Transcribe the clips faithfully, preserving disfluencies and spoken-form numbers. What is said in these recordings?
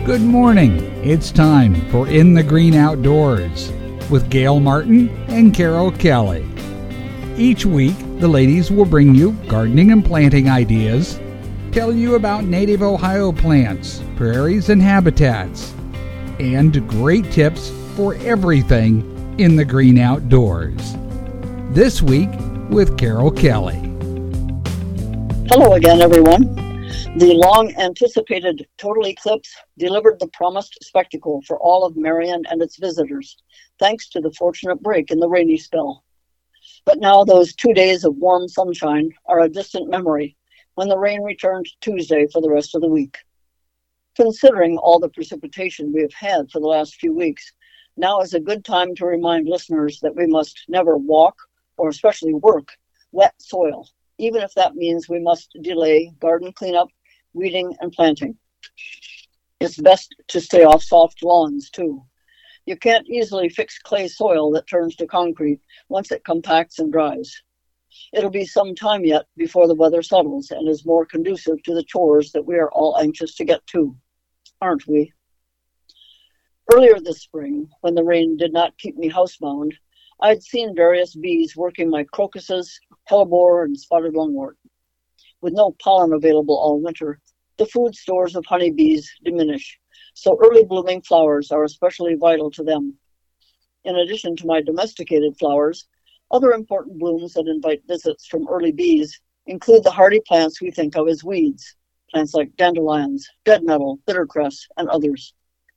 Good morning. It's time for In the Green Outdoors with Gail Martin and Carol Kelly. Each week, the ladies will bring you gardening and planting ideas, tell you about native Ohio plants, prairies and habitats, and great tips for everything in the green outdoors. This week with Carol Kelly. Hello again, everyone. The long-anticipated total eclipse delivered the promised spectacle for all of Marion and its visitors, thanks to the fortunate break in the rainy spell. But now those two days of warm sunshine are a distant memory when the rain returned Tuesday for the rest of the week. Considering all the precipitation we have had for the last few weeks, now is a good time to remind listeners that we must never walk, or especially work, wet soil, even if that means we must delay garden cleanup, weeding, and planting. It's best to stay off soft lawns, too. You can't easily fix clay soil that turns to concrete once it compacts and dries. It'll be some time yet before the weather settles and is more conducive to the chores that we are all anxious to get to, aren't we? Earlier this spring, when the rain did not keep me housebound, I'd seen various bees working my crocuses, hellebore, and spotted lungwort. With no pollen available all winter, the food stores of honeybees diminish, so early blooming flowers are especially vital to them. In addition to my domesticated flowers, other important blooms that invite visits from early bees include the hardy plants we think of as weeds, plants like dandelions, dead nettle, bittercress, and others.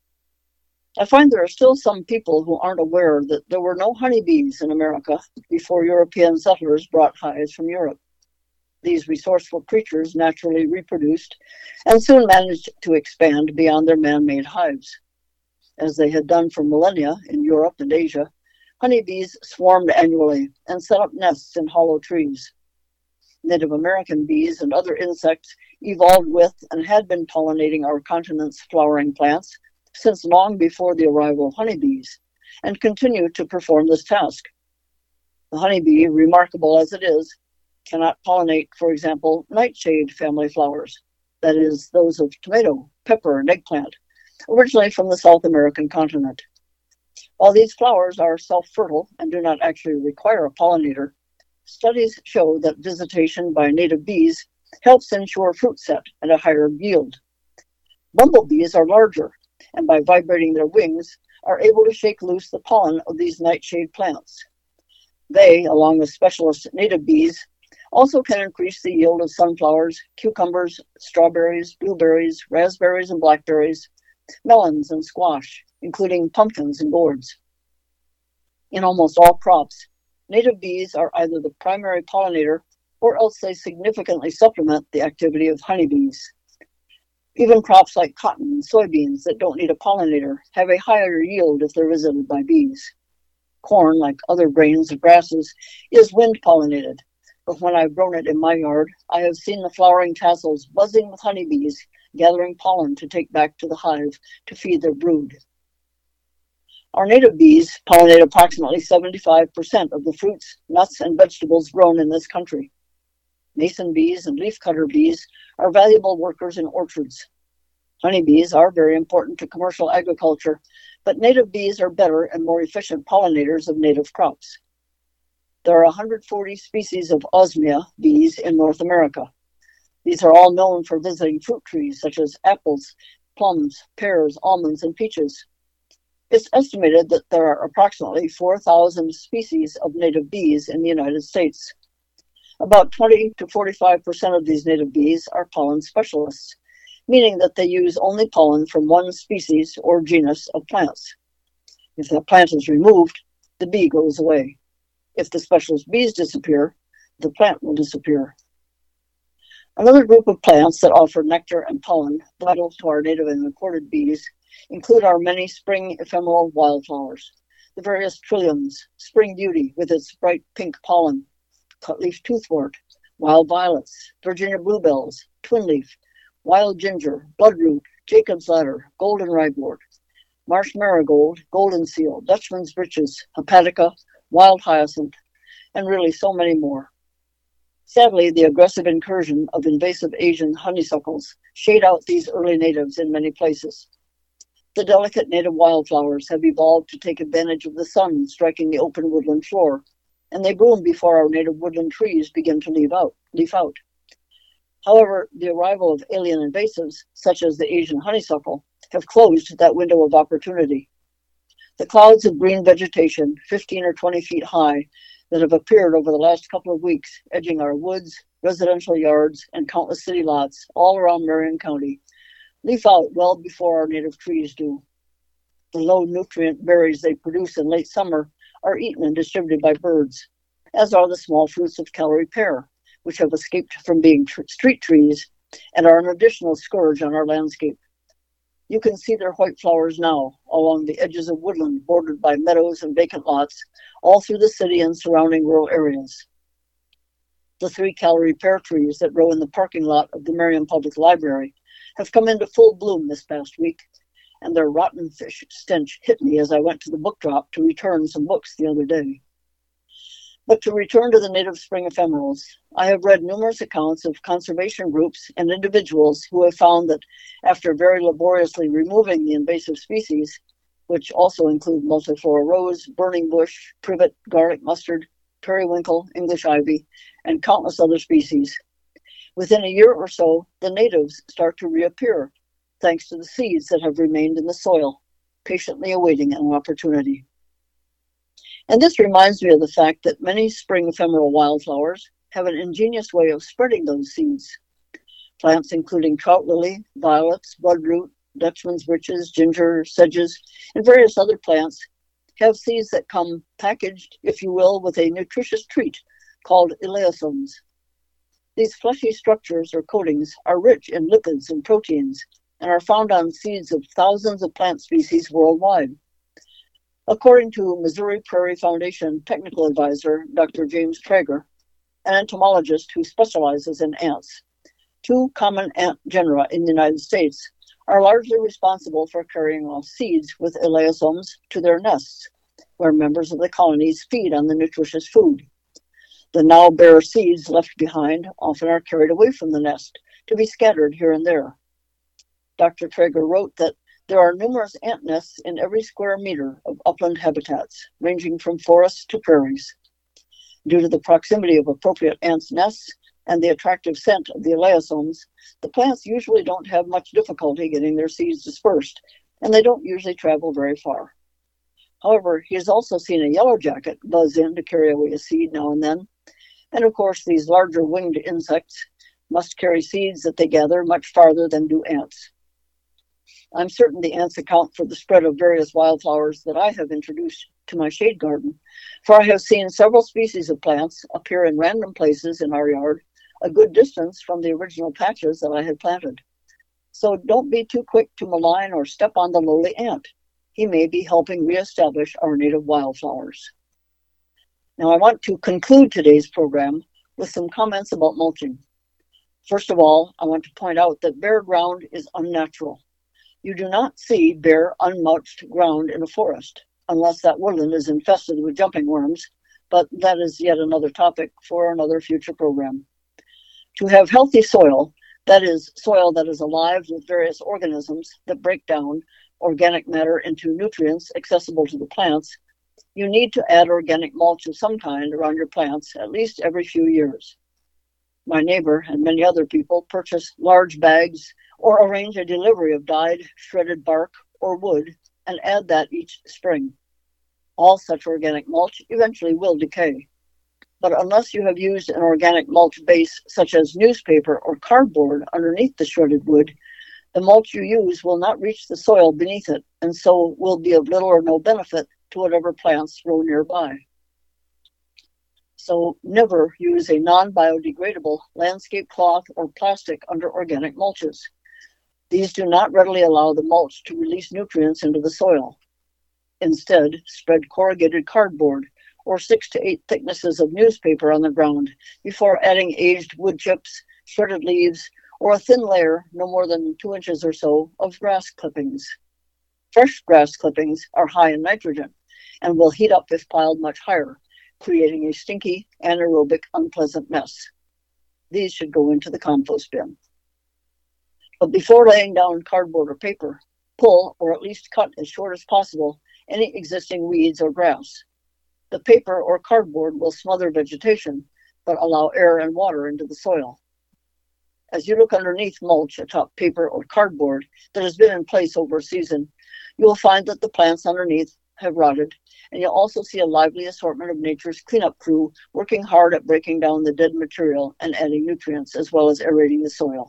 I find there are still some people who aren't aware that there were no honeybees in America before European settlers brought hives from Europe. These resourceful creatures naturally reproduced and soon managed to expand beyond their man-made hives. As they had done for millennia in Europe and Asia, honeybees swarmed annually and set up nests in hollow trees. Native American bees and other insects evolved with and had been pollinating our continent's flowering plants since long before the arrival of honeybees, and continue to perform this task. The honeybee, remarkable as it is, cannot pollinate, for example, nightshade family flowers, that is, those of tomato, pepper, and eggplant, originally from the South American continent. While these flowers are self-fertile and do not actually require a pollinator, studies show that visitation by native bees helps ensure fruit set and a higher yield. Bumblebees are larger, and by vibrating their wings, are able to shake loose the pollen of these nightshade plants. They, along with specialist native bees, also can increase the yield of sunflowers, cucumbers, strawberries, blueberries, raspberries and blackberries, melons and squash, including pumpkins and gourds. In almost all crops, native bees are either the primary pollinator or else they significantly supplement the activity of honeybees. Even crops like cotton and soybeans that don't need a pollinator have a higher yield if they're visited by bees. Corn, like other grains and grasses, is wind-pollinated, but when I've grown it in my yard, I have seen the flowering tassels buzzing with honeybees, gathering pollen to take back to the hive to feed their brood. Our native bees pollinate approximately seventy-five percent of the fruits, nuts, and vegetables grown in this country. Mason bees and leafcutter bees are valuable workers in orchards. Honeybees are very important to commercial agriculture, but native bees are better and more efficient pollinators of native crops. There are one hundred forty species of Osmia bees in North America. These are all known for visiting fruit trees such as apples, plums, pears, almonds, and peaches. It's estimated that there are approximately four thousand species of native bees in the United States. About twenty to forty-five percent of these native bees are pollen specialists, meaning that they use only pollen from one species or genus of plants. If that plant is removed, the bee goes away. If the specialist bees disappear, the plant will disappear. Another group of plants that offer nectar and pollen vital to our native and imported bees include our many spring ephemeral wildflowers, the various trilliums, spring beauty with its bright pink pollen, cutleaf toothwort, wild violets, Virginia bluebells, twinleaf, wild ginger, bloodroot, Jacob's ladder, golden ragwort, marsh marigold, golden seal, Dutchman's breeches, hepatica, wild hyacinth, and really so many more. Sadly, the aggressive incursion of invasive Asian honeysuckles shade out these early natives in many places. The delicate native wildflowers have evolved to take advantage of the sun striking the open woodland floor, and they bloom before our native woodland trees begin to leaf out. Leaf out. However, the arrival of alien invasives, such as the Asian honeysuckle, have closed that window of opportunity. The clouds of green vegetation, fifteen or twenty feet high, that have appeared over the last couple of weeks, edging our woods, residential yards, and countless city lots all around Marion County, leaf out well before our native trees do. The low-nutrient berries they produce in late summer are eaten and distributed by birds, as are the small fruits of Callery pear, which have escaped from being tr- street trees and are an additional scourge on our landscape. You can see their white flowers now along the edges of woodland bordered by meadows and vacant lots all through the city and surrounding rural areas. The three Callery pear trees that grow in the parking lot of the Marion Public Library have come into full bloom this past week, and their rotten fish stench hit me as I went to the book drop to return some books the other day. But to return to the native spring ephemerals, I have read numerous accounts of conservation groups and individuals who have found that after very laboriously removing the invasive species, which also include multiflora rose, burning bush, privet, garlic mustard, periwinkle, English ivy, and countless other species, within a year or so, the natives start to reappear, thanks to the seeds that have remained in the soil, patiently awaiting an opportunity. And this reminds me of the fact that many spring ephemeral wildflowers have an ingenious way of spreading those seeds. Plants including trout lily, violets, bloodroot, Dutchman's breeches, ginger, sedges, and various other plants have seeds that come packaged, if you will, with a nutritious treat called elaiosomes. These fleshy structures or coatings are rich in lipids and proteins and are found on seeds of thousands of plant species worldwide. According to Missouri Prairie Foundation technical advisor Doctor James Traeger, an entomologist who specializes in ants, two common ant genera in the United States are largely responsible for carrying off seeds with elaiosomes to their nests, where members of the colonies feed on the nutritious food. The now bare seeds left behind often are carried away from the nest to be scattered here and there. Doctor Traeger wrote that there are numerous ant nests in every square meter of upland habitats, ranging from forests to prairies. Due to the proximity of appropriate ants' nests and the attractive scent of the elaiosomes, the plants usually don't have much difficulty getting their seeds dispersed, and they don't usually travel very far. However, he has also seen a yellow jacket buzz in to carry away a seed now and then, and of course these larger winged insects must carry seeds that they gather much farther than do ants. I'm certain the ants account for the spread of various wildflowers that I have introduced to my shade garden, for I have seen several species of plants appear in random places in our yard, a good distance from the original patches that I had planted. So don't be too quick to malign or step on the lowly ant. He may be helping reestablish our native wildflowers. Now I want to conclude today's program with some comments about mulching. First of all, I want to point out that bare ground is unnatural. You do not see bare, unmulched ground in a forest, unless that woodland is infested with jumping worms, but that is yet another topic for another future program. To have healthy soil, that is, soil that is alive with various organisms that break down organic matter into nutrients accessible to the plants, you need to add organic mulch of some kind around your plants at least every few years. My neighbor and many other people purchase large bags or arrange a delivery of dyed, shredded bark or wood and add that each spring. All such organic mulch eventually will decay. But unless you have used an organic mulch base such as newspaper or cardboard underneath the shredded wood, the mulch you use will not reach the soil beneath it and so will be of little or no benefit to whatever plants grow nearby. So never use a non-biodegradable landscape cloth or plastic under organic mulches. These do not readily allow the mulch to release nutrients into the soil. Instead, spread corrugated cardboard or six to eight thicknesses of newspaper on the ground before adding aged wood chips, shredded leaves, or a thin layer, no more than two inches or so, of grass clippings. Fresh grass clippings are high in nitrogen and will heat up if piled much higher, creating a stinky, anaerobic, unpleasant mess. These should go into the compost bin. But before laying down cardboard or paper, Pull, or at least cut as short as possible, any existing weeds or grass. The paper or cardboard will smother vegetation, but allow air and water into the soil. As you look underneath mulch atop paper or cardboard that has been in place over a season, you will find that the plants underneath have rotted, and you'll also see a lively assortment of nature's cleanup crew working hard at breaking down the dead material and adding nutrients as well as aerating the soil.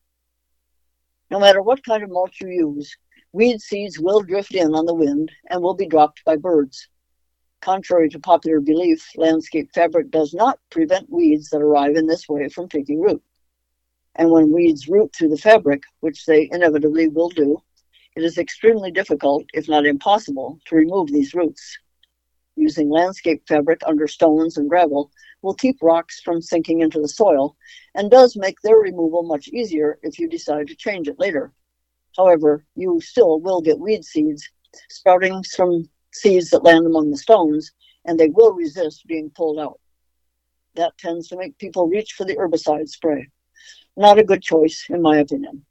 No matter what kind of mulch you use, weed seeds will drift in on the wind and will be dropped by birds. Contrary to popular belief, landscape fabric does not prevent weeds that arrive in this way from taking root. And when weeds root through the fabric, which they inevitably will do, it is extremely difficult, if not impossible, to remove these roots. Using landscape fabric under stones and gravel will keep rocks from sinking into the soil and does make their removal much easier if you decide to change it later. However, you still will get weed seeds sprouting from seeds that land among the stones, and they will resist being pulled out. That tends to make people reach for the herbicide spray. Not a good choice, in my opinion.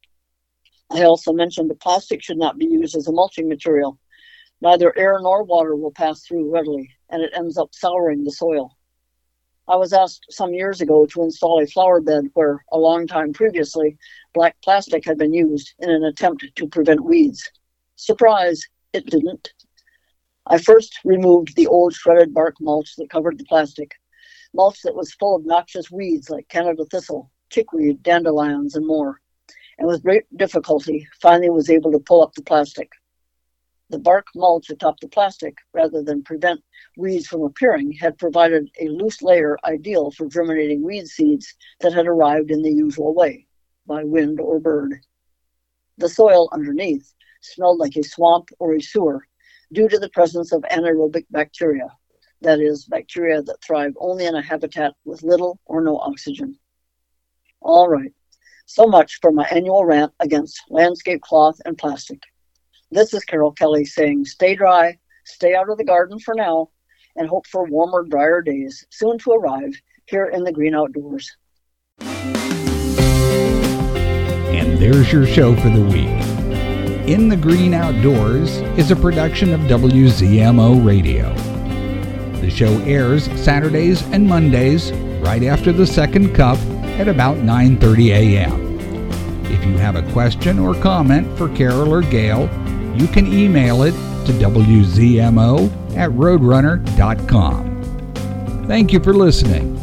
I also mentioned that plastic should not be used as a mulching material. Neither air nor water will pass through readily, and it ends up souring the soil. I was asked some years ago to install a flower bed where, a long time previously, black plastic had been used in an attempt to prevent weeds. Surprise, it didn't. I first removed the old shredded bark mulch that covered the plastic, mulch that was full of noxious weeds like Canada thistle, chickweed, dandelions, and more, and with great difficulty finally was able to pull up the plastic. The bark mulch atop the plastic, rather than prevent weeds from appearing, had provided a loose layer ideal for germinating weed seeds that had arrived in the usual way, by wind or bird. The soil underneath smelled like a swamp or a sewer due to the presence of anaerobic bacteria, that is, bacteria that thrive only in a habitat with little or no oxygen. All right, so much for my annual rant against landscape cloth and plastic. This is Carol Kelly saying stay dry, stay out of the garden for now, and hope for warmer, drier days soon to arrive here in the green outdoors. And there's your show for the week. In the Green Outdoors is a production of W Z M O Radio. The show airs Saturdays and Mondays right after the second cup at about nine thirty a.m. If you have a question or comment for Carol or Gail, you can email it to W Z M O at roadrunner dot com. Thank you for listening.